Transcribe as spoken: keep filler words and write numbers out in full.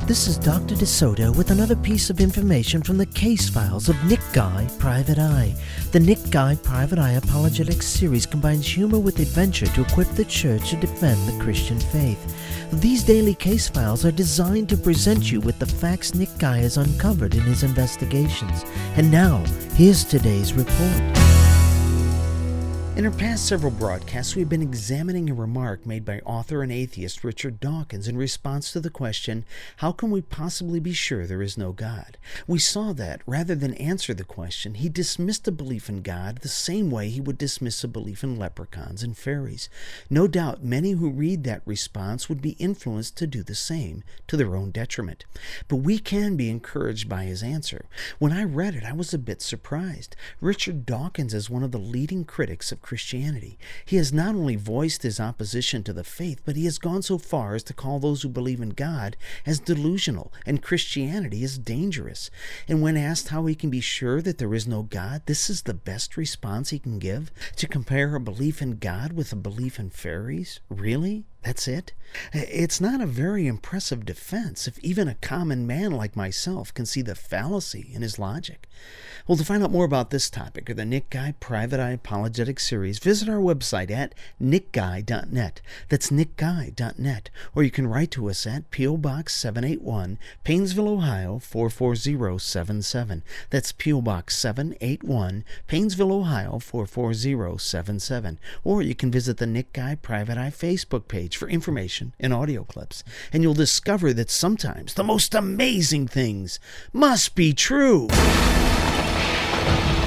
This is Doctor DeSoto with another piece of information from the case files of Nick Guy, Private Eye. The Nick Guy, Private Eye Apologetics series combines humor with adventure to equip the church to defend the Christian faith. These daily case files are designed to present you with the facts Nick Guy has uncovered in his investigations. And now, here's today's report. In our past several broadcasts, we've been examining a remark made by author and atheist Richard Dawkins in response to the question, how can we possibly be sure there is no God? We saw that, rather than answer the question, he dismissed a belief in God the same way he would dismiss a belief in leprechauns and fairies. No doubt many who read that response would be influenced to do the same, to their own detriment. But we can be encouraged by his answer. When I read it, I was a bit surprised. Richard Dawkins is one of the leading critics of Christianity. He has not only voiced his opposition to the faith, but he has gone so far as to call those who believe in God as delusional and Christianity as dangerous. And when asked how he can be sure that there is no God, this is the best response he can give? To compare a belief in God with a belief in fairies? Really? That's it? It's not a very impressive defense if even a common man like myself can see the fallacy in his logic. Well, to find out more about this topic or the Nick Guy Private Eye Apologetic series, visit our website at nick guy dot net. That's nick guy dot net. Or you can write to us at P O. Box seven eighty-one, Painesville, Ohio four four zero seven seven. That's P O. Box seven eighty-one, Painesville, Ohio four four zero seven seven. Or you can visit the Nick Guy Private Eye Facebook page for information and audio clips, and you'll discover that sometimes the most amazing things must be true.